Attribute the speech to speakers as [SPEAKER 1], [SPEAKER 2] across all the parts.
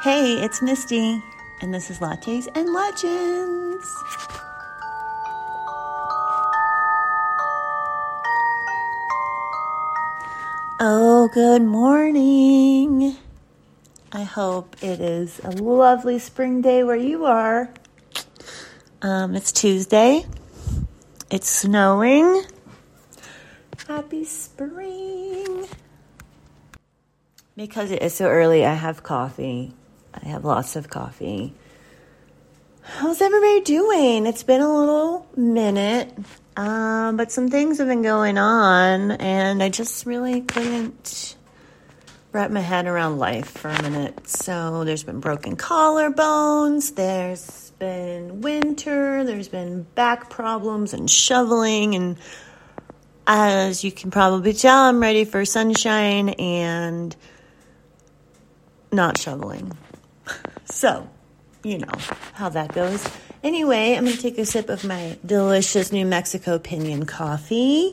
[SPEAKER 1] Hey, it's Misty, and this is Lattes and Legends. Oh, good morning. I hope it is a lovely spring day where you are. It's Tuesday. It's snowing. Happy spring. Because it is so early, I have coffee. I have lots of coffee. How's everybody doing? It's been a little minute, but some things have been going on, and I just really couldn't wrap my head around life for a minute. So there's been broken collarbones, there's been winter, there's been back problems and shoveling, and as you can probably tell, I'm ready for sunshine and not shoveling. So, you know how that goes. Anyway, I'm going to take a sip of my delicious New Mexico Pinion coffee.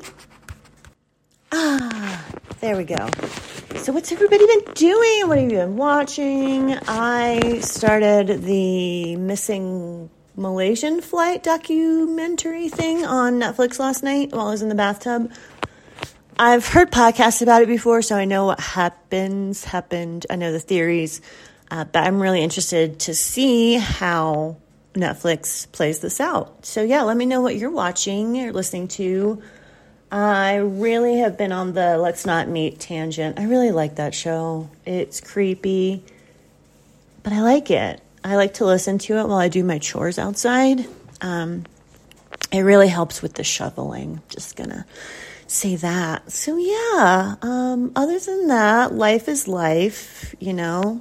[SPEAKER 1] There we go. So what's everybody been doing? What have you been watching? I started the Missing Malaysian Flight documentary thing on Netflix last night while I was in the bathtub. I've heard podcasts about it before, so I know what happened. I know the theories. But I'm really interested to see how Netflix plays this out. So yeah, let me know what you're watching or listening to. I really have been on the Let's Not Meet tangent. I really like that show. It's creepy, but I like it. I like to listen to it while I do my chores outside. It really helps with the shoveling. Just gonna say that. So yeah, other than that, life is life, you know.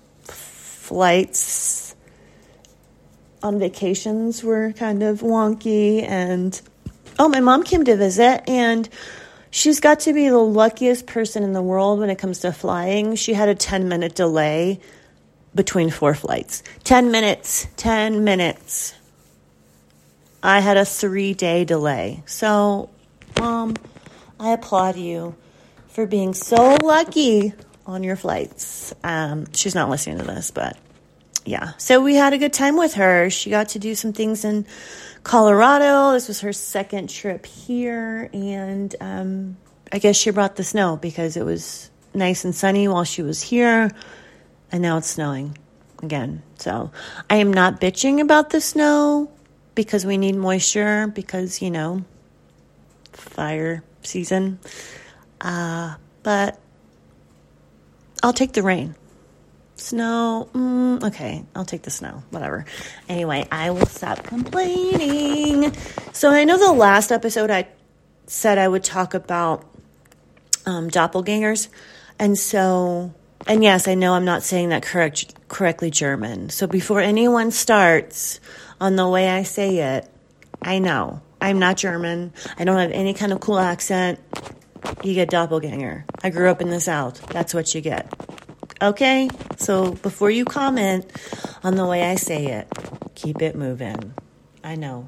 [SPEAKER 1] Flights on vacations were kind of wonky, and my mom came to visit, and she's got to be the luckiest person in the world when it comes to flying. She had a 10-minute delay between 4 flights. 10 minutes. I had a 3-day delay. So, Mom, I applaud you for being so lucky on your flights. She's not listening to this, but yeah. So we had a good time with her. She got to do some things in Colorado. This was her second trip here, and I guess she brought the snow because it was nice and sunny while she was here, and now it's snowing again. So I am not bitching about the snow because we need moisture because, you know, fire season. But I'll take the rain. Snow, okay, I'll take the snow, whatever. Anyway, I will stop complaining. So I know the last episode I said I would talk about doppelgangers. And yes, I know I'm not saying that correctly German. So before anyone starts on the way I say it, I know I'm not German. I don't have any kind of cool accent. You get doppelganger. I grew up in the South. That's what you get. Okay? So before you comment on the way I say it, keep it moving. I know.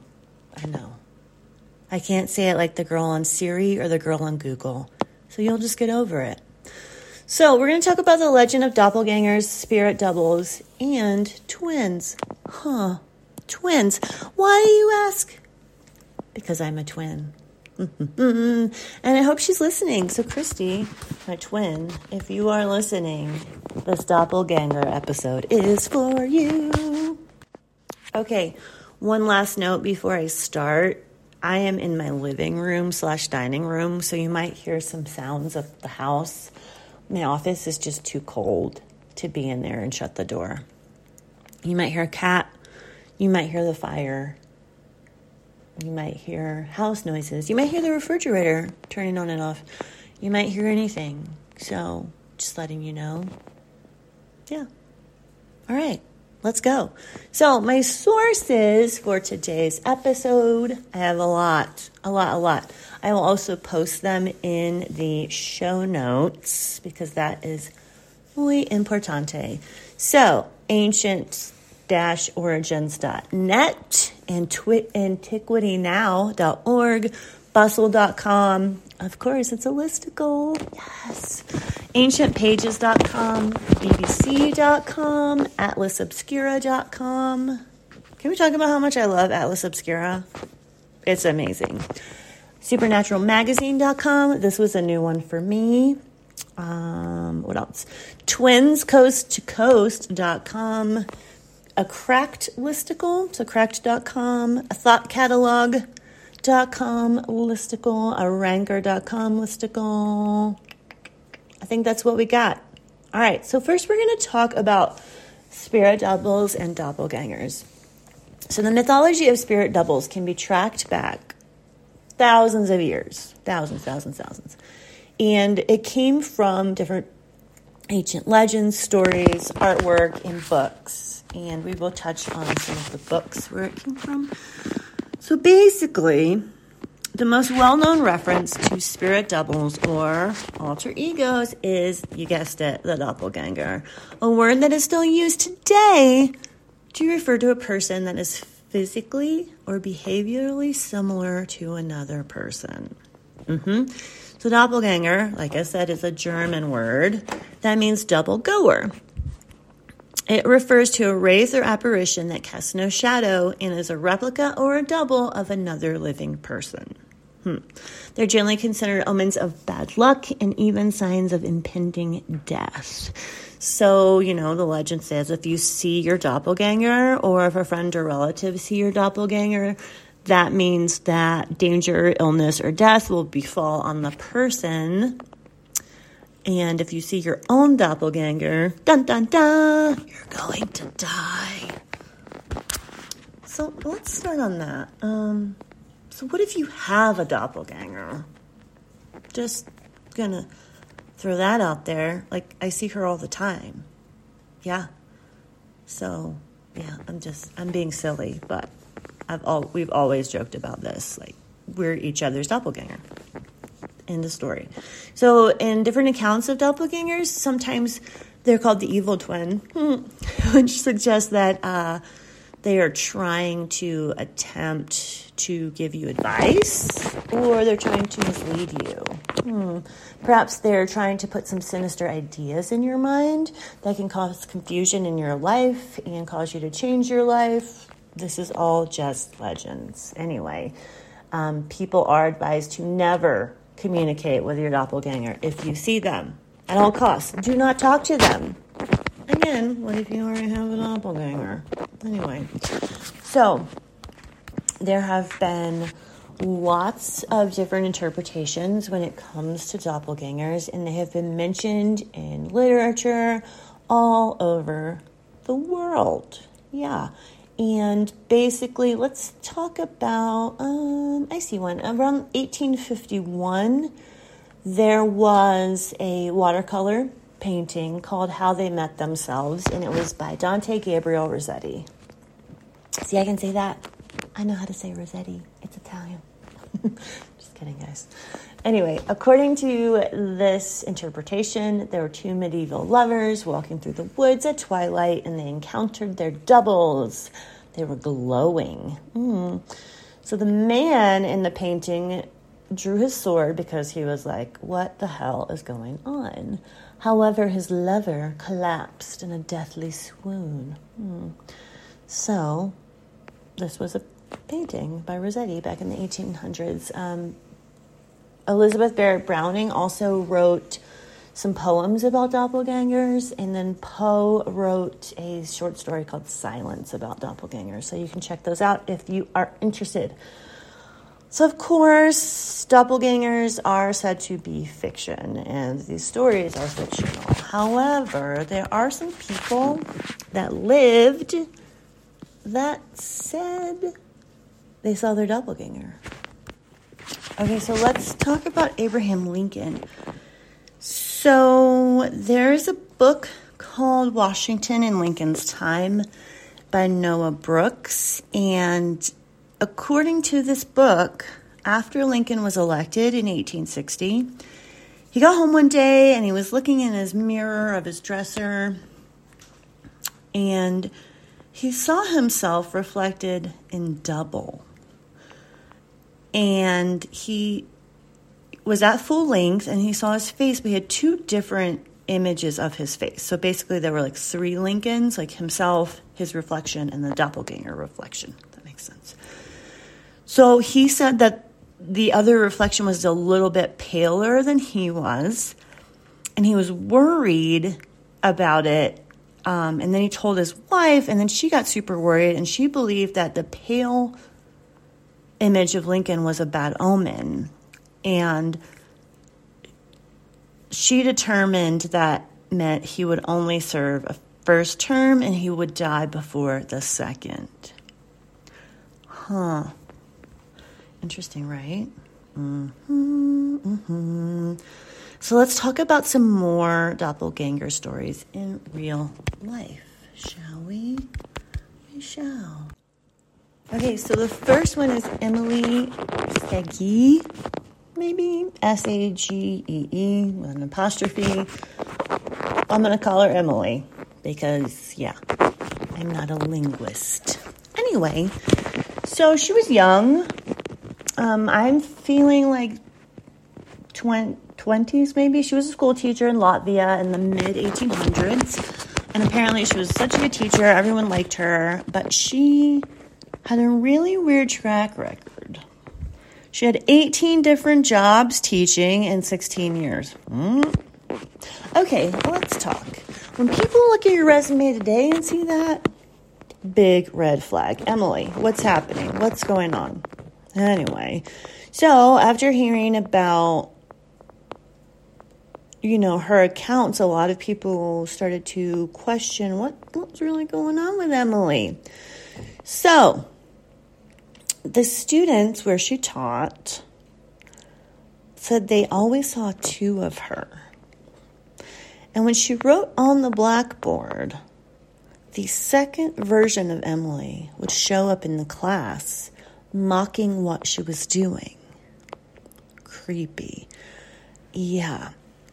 [SPEAKER 1] I can't say it like the girl on Siri or the girl on Google. So you'll just get over it. So we're going to talk about the legend of doppelgangers, spirit doubles, and twins. Twins. Why do you ask? Because I'm a twin. And I hope she's listening. So Christy, my twin, if you are listening, this doppelganger episode is for you. Okay, one last note before I start. I am in my living room / dining room, so you might hear some sounds of the house. My office is just too cold to be in there and shut the door. You might hear a cat. You might hear the fire. You might hear house noises. You might hear the refrigerator turning on and off. You might hear anything. So, just letting you know. Yeah. All right. Let's go. So, my sources for today's episode, I have a lot. I will also post them in the show notes because that is muy importante. So, ancient-origins.net, antiquitynow.org, bustle.com. Of course, it's a listicle. Yes. AncientPages.com, BBC.com, AtlasObscura.com. Can we talk about how much I love Atlas Obscura? It's amazing. SupernaturalMagazine.com. This was a new one for me. What else? TwinsCoastToCoast.com. A Cracked listicle, so cracked.com. A ThoughtCatalog.com listicle. A Ranker.com listicle. I think that's what we got. All right, so first we're going to talk about spirit doubles and doppelgangers. So the mythology of spirit doubles can be tracked back thousands of years. Thousands. And it came from different ancient legends, stories, artwork, and books. And we will touch on some of the books where it came from. So basically, the most well-known reference to spirit doubles or alter egos is, you guessed it, the doppelganger. A word that is still used today to refer to a person that is physically or behaviorally similar to another person. So doppelganger, like I said, is a German word that means double goer. It refers to a wraith or apparition that casts no shadow and is a replica or a double of another living person. They're generally considered omens of bad luck and even signs of impending death. So, the legend says if you see your doppelganger or if a friend or relative see your doppelganger, that means that danger, illness, or death will befall on the person. And if you see your own doppelganger, dun dun dun, you're going to die. So let's start on that. So what if you have a doppelganger? Just gonna throw that out there. Like, I see her all the time. Yeah. So, yeah, I'm being silly, but we've always joked about this. Like, we're each other's doppelganger. End of story. So in different accounts of doppelgangers, sometimes they're called the evil twin, which suggests that they are trying to attempt to give you advice, or they're trying to mislead you. Perhaps they're trying to put some sinister ideas in your mind that can cause confusion in your life and cause you to change your life. This is all just legends. Anyway, people are advised to never communicate with your doppelganger if you see them at all costs. Do not talk to them. Again, what if you already have a doppelganger? Anyway, so there have been lots of different interpretations when it comes to doppelgangers, and they have been mentioned in literature all over the world. Yeah. And basically, let's talk about, I see one. Around 1851, there was a watercolor painting called How They Met Themselves, and it was by Dante Gabriel Rossetti. See, I can say that. I know how to say Rossetti. It's Italian. Just kidding, guys. Anyway, according to this interpretation, there were two medieval lovers walking through the woods at twilight, and they encountered their doubles. They were glowing. So the man in the painting drew his sword because he was like, what the hell is going on? However, his lover collapsed in a deathly swoon. So this was a painting by Rossetti back in the 1800s. Elizabeth Barrett Browning also wrote some poems about doppelgangers, and then Poe wrote a short story called Silence about doppelgangers. So you can check those out if you are interested. So, of course, doppelgangers are said to be fiction, and these stories are fictional. However, there are some people that lived that said they saw their doppelganger. Okay, so let's talk about Abraham Lincoln. So there's a book called Washington in Lincoln's Time by Noah Brooks. And according to this book, after Lincoln was elected in 1860, he got home one day and he was looking in his mirror of his dresser, and he saw himself reflected in double. And he was at full length, and he saw his face, but he had two different images of his face. So basically there were like 3 Lincolns, like himself, his reflection, and the doppelganger reflection. That makes sense. So he said that the other reflection was a little bit paler than he was, and he was worried about it. And then he told his wife, and then she got super worried, and she believed that the pale image of Lincoln was a bad omen. And she determined that meant he would only serve a first term and he would die before the second. Huh. Interesting, right? So let's talk about some more doppelganger stories in real life, shall we? We shall. Okay, so the first one is Emily Sagee, maybe Sagee with an apostrophe. I'm going to call her Emily because, yeah, I'm not a linguist. Anyway, so she was young. I'm feeling like 20s maybe. She was a school teacher in Latvia in the mid-1800s. And apparently she was such a good teacher. Everyone liked her. But she had a really weird track record. She had 18 different jobs teaching in 16 years. Okay, let's talk. When people look at your resume today and see that, big red flag. Emily, what's happening? What's going on? Anyway, so after hearing about, her accounts, a lot of people started to question what's really going on with Emily. So, the students where she taught said they always saw 2 of her. And when she wrote on the blackboard, the second version of Emily would show up in the class mocking what she was doing. Creepy. Yeah.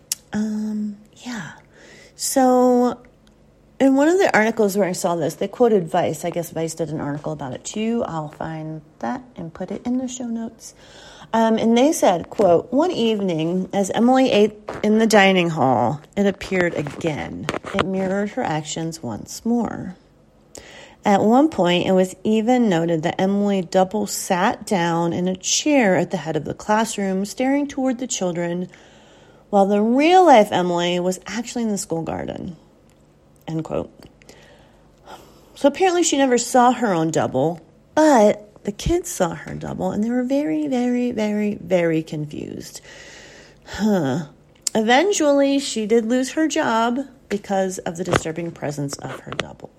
[SPEAKER 1] So, in one of the articles where I saw this, they quoted Vice. I guess Vice did an article about it too. I'll find that and put it in the show notes. And they said, quote, "One evening, as Emily ate in the dining hall, it appeared again. It mirrored her actions once more. At one point, it was even noted that Emily double sat down in a chair at the head of the classroom, staring toward the children, while the real-life Emily was actually in the school garden." End quote. So apparently she never saw her own double, but the kids saw her double, and they were very, very, very, very confused. Eventually, she did lose her job because of the disturbing presence of her double.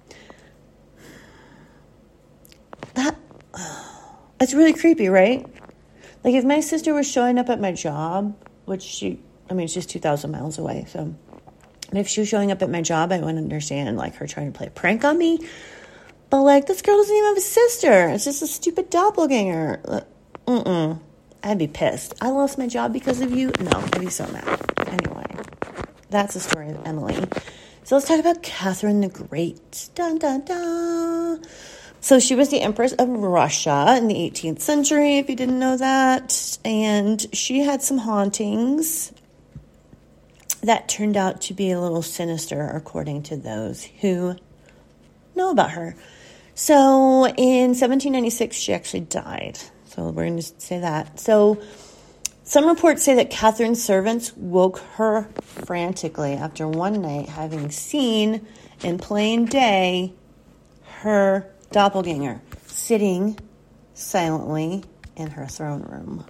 [SPEAKER 1] That's really creepy, right? Like, if my sister was showing up at my job, which she's 2,000 miles away, so if she was showing up at my job, I wouldn't understand, like, her trying to play a prank on me. But, like, this girl doesn't even have a sister. It's just a stupid doppelganger. I'd be pissed. I lost my job because of you? No, I'd be so mad. Anyway, that's the story of Emily. So let's talk about Catherine the Great. Dun, dun, dun. So she was the Empress of Russia in the 18th century, if you didn't know that. And she had some hauntings that turned out to be a little sinister, according to those who know about her. So in 1796, she actually died. So we're going to say that. So some reports say that Catherine's servants woke her frantically after one night having seen in plain day her doppelganger sitting silently in her throne room.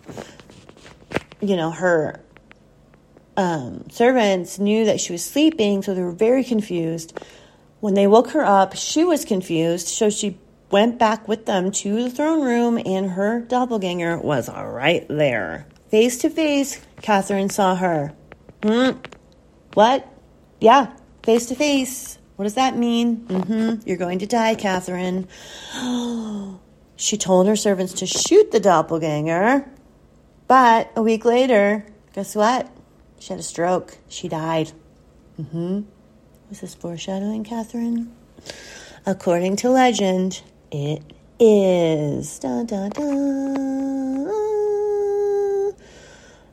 [SPEAKER 1] Her servants knew that she was sleeping, so they were very confused. When they woke her up, she was confused, so she went back with them to the throne room, and her doppelganger was right there. Face to face, Catherine saw her. What? Yeah, face to face. What does that mean? You're going to die, Catherine. She told her servants to shoot the doppelganger, but a week later, guess what? She had a stroke. She died. Was this foreshadowing, Catherine? According to legend, it is. Dun, dun, dun.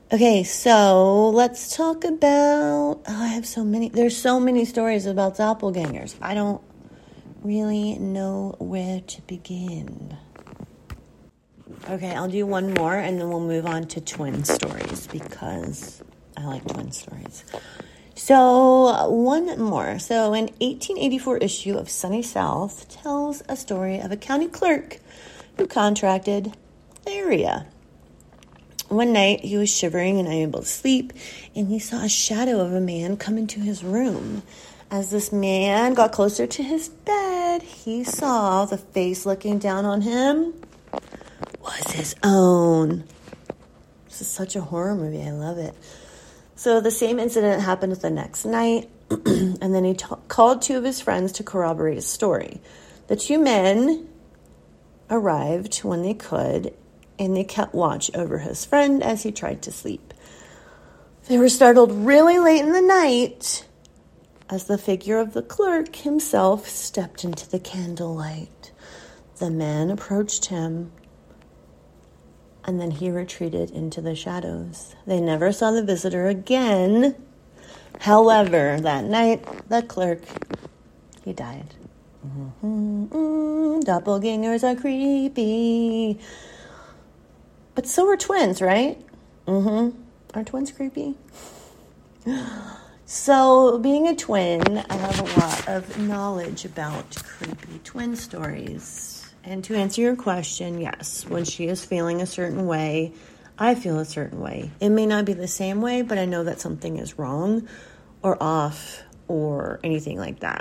[SPEAKER 1] Okay, so let's talk about, there's so many stories about doppelgangers. I don't really know where to begin. Okay, I'll do one more and then we'll move on to twin stories because I like twin stories. So one more. So an 1884 issue of Sunny South tells a story of a county clerk who contracted diarrhea. One night, he was shivering and unable to sleep, and he saw a shadow of a man come into his room. As this man got closer to his bed, he saw the face looking down on him was his own. This is such a horror movie. I love it. So the same incident happened the next night, and then he called two of his friends to corroborate his story. The two men arrived when they could, and they kept watch over his friend as he tried to sleep. They were startled really late in the night as the figure of the clerk himself stepped into the candlelight. The men approached him, and then he retreated into the shadows. They never saw the visitor again. However, that night, the clerk, he died. Doppelgangers are creepy. But so are twins, right? Are twins creepy? So, being a twin, I have a lot of knowledge about creepy twin stories. And to answer your question, yes, when she is feeling a certain way, I feel a certain way. It may not be the same way, but I know that something is wrong or off or anything like that.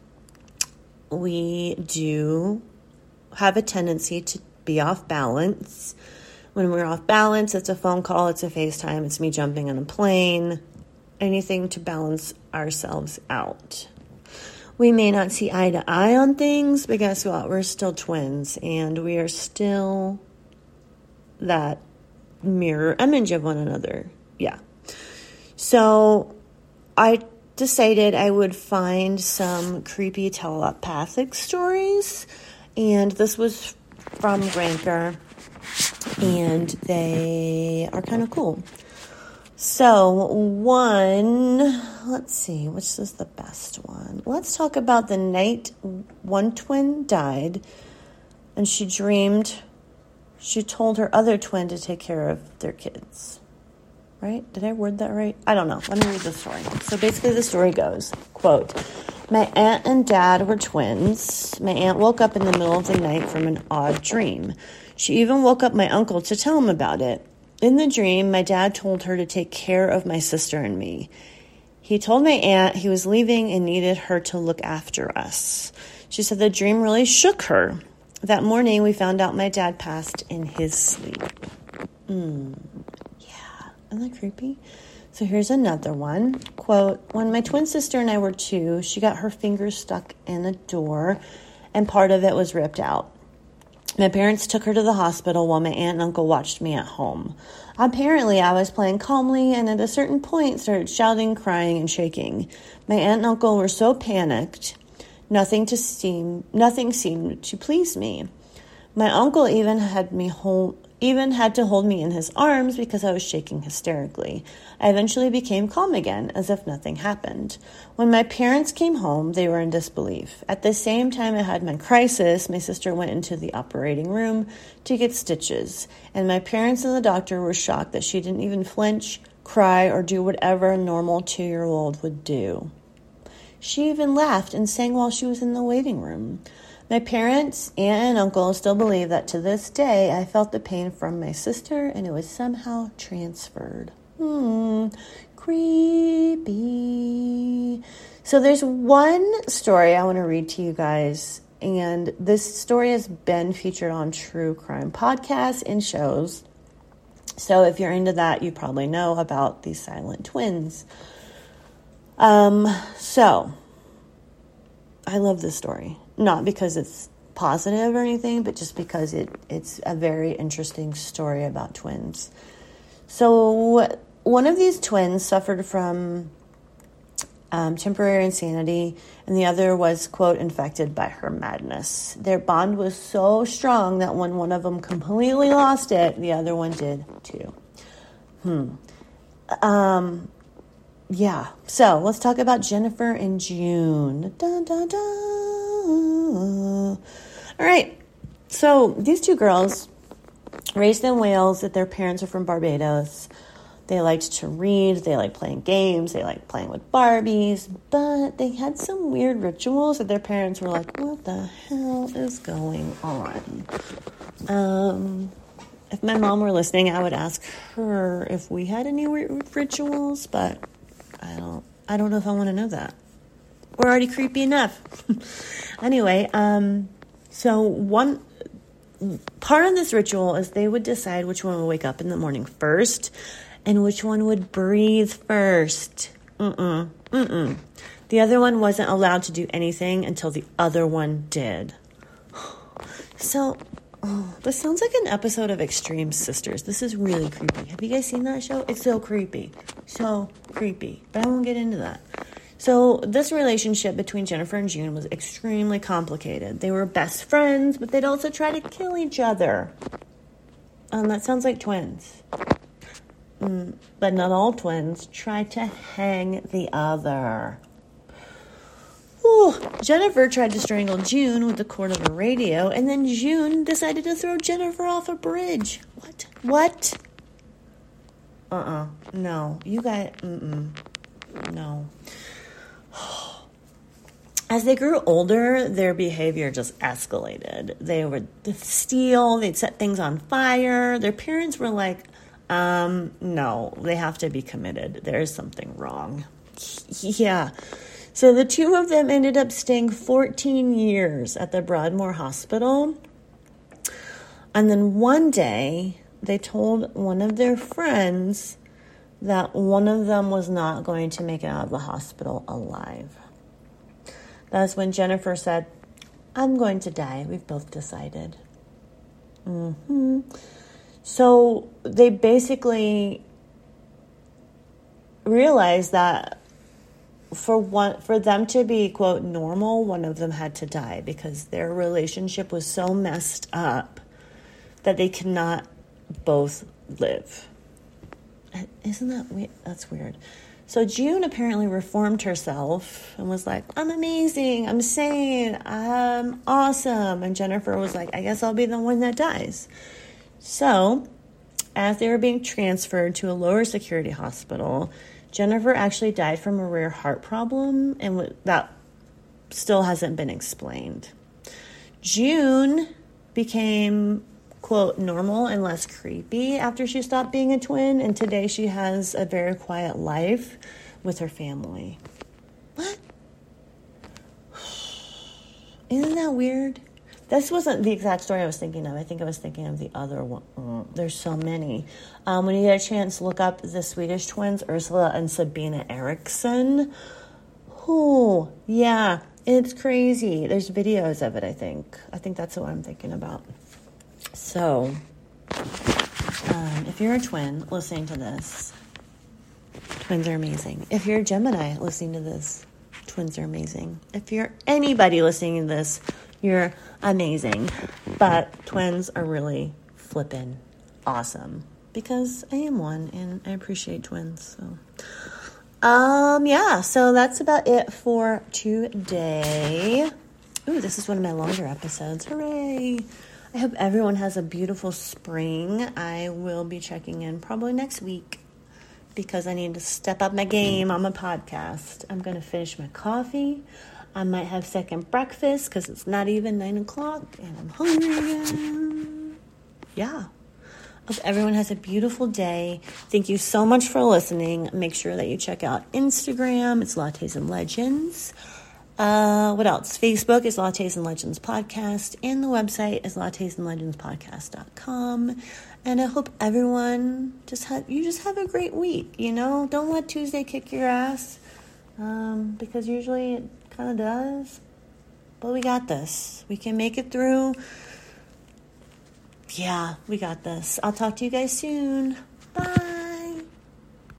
[SPEAKER 1] We do have a tendency to be off balance. When we're off balance, it's a phone call, it's a FaceTime, it's me jumping on a plane, anything to balance ourselves out. We may not see eye to eye on things, but guess what? We're still twins, and we are still that mirror image of one another. Yeah. So I decided I would find some creepy telepathic stories, and this was from Grindr, and they are kind of cool. So let's see, which is the best one? Let's talk about the night one twin died, and she told her other twin to take care of their kids. Right? Did I word that right? I don't know. Let me read the story. So basically the story goes, quote, "My aunt and dad were twins. My aunt woke up in the middle of the night from an odd dream. She even woke up my uncle to tell him about it. In the dream, my dad told her to take care of my sister and me. He told my aunt he was leaving and needed her to look after us. She said the dream really shook her. That morning, we found out my dad passed in his sleep." Isn't that creepy? So here's another one. Quote, "When my twin sister and I were 2, she got her finger stuck in a door and part of it was ripped out. My parents took her to the hospital while my aunt and uncle watched me at home. Apparently, I was playing calmly and at a certain point started shouting, crying, and shaking. My aunt and uncle were so panicked, nothing seemed to please me. My uncle even had to hold me in his arms because I was shaking hysterically. I eventually became calm again, as if nothing happened. When my parents came home, they were in disbelief. At the same time I had my crisis, my sister went into the operating room to get stitches, and my parents and the doctor were shocked that she didn't even flinch, cry, or do whatever a normal 2-year-old would do. She even laughed and sang while she was in the waiting room. My parents, aunt, and uncle still believe that to this day I felt the pain from my sister and it was somehow transferred. Creepy. So there's one story I want to read to you guys, and this story has been featured on true crime podcasts and shows. So if you're into that, you probably know about these silent twins. So I love this story. Not because it's positive or anything, but just because it's a very interesting story about twins. So one of these twins suffered from temporary insanity, and the other was, quote, infected by her madness. Their bond was so strong that when one of them completely lost it, the other one did too. Yeah, so let's talk about Jennifer and June. Dun, dun, dun. All right, so these two girls raised in Wales, that their parents are from Barbados. They liked to read, they liked playing games, they liked playing with Barbies, but they had some weird rituals that their parents were like, what the hell is going on? If my mom were listening, I would ask her if we had any weird rituals, but I don't know if I want to know that. We're already creepy enough. Anyway, so one part of this ritual is they would decide which one would wake up in the morning first and which one would breathe first. The other one wasn't allowed to do anything until the other one did. So, this sounds like an episode of Extreme Sisters. This is really creepy. Have you guys seen that show? It's so creepy. So creepy. But I won't get into that. So this relationship between Jennifer and June was extremely complicated. They were best friends, but they'd also try to kill each other. That sounds like twins. But not all twins try to hang the other. Jennifer tried to strangle June with the cord of a radio, and then June decided to throw Jennifer off a bridge. What? No. You guys, no. As they grew older, their behavior just escalated. They would steal, they'd set things on fire. Their parents were like, no, they have to be committed. There's something wrong. Yeah. So the two of them ended up staying 14 years at the Broadmoor Hospital. And then one day, they told one of their friends that one of them was not going to make it out of the hospital alive. That's when Jennifer said, I'm going to die. We've both decided. So they basically realized that for them to be, quote, normal, one of them had to die because their relationship was so messed up that they cannot both live. Isn't that weird? That's weird. So June apparently reformed herself and was like, I'm amazing, I'm sane, I'm awesome. And Jennifer was like, I guess I'll be the one that dies. So as they were being transferred to a lower security hospital, Jennifer actually died from a rare heart problem, and that still hasn't been explained. June became, quote, normal and less creepy after she stopped being a twin, and today she has a very quiet life with her family. What? Isn't that weird? This wasn't the exact story I was thinking of. I think I was thinking of the other one. There's so many. When you get a chance, look up the Swedish twins, Ursula and Sabina Eriksson. Oh, yeah, it's crazy. There's videos of it, I think. I think that's what I'm thinking about. So, if you're a twin listening to this, twins are amazing. If you're a Gemini listening to this, twins are amazing. If you're anybody listening to this, you're amazing. But twins are really flippin' awesome because I am one and I appreciate twins. So, so that's about it for today. Ooh, this is one of my longer episodes. Hooray! I hope everyone has a beautiful spring. I will be checking in probably next week because I need to step up my game on my podcast. I'm going to finish my coffee. I might have second breakfast because it's not even 9 o'clock and I'm hungry again. Yeah. Hope everyone has a beautiful day. Thank you so much for listening. Make sure that you check out Instagram. It's Lattes and Legends. What else? Facebook is Lattes and Legends Podcast, and the website is lattesandlegendspodcast.com. And I hope everyone just have a great week. Don't let Tuesday kick your ass, because usually it kind of does. But we got this. We can make it through. Yeah, we got this. I'll talk to you guys soon. Bye.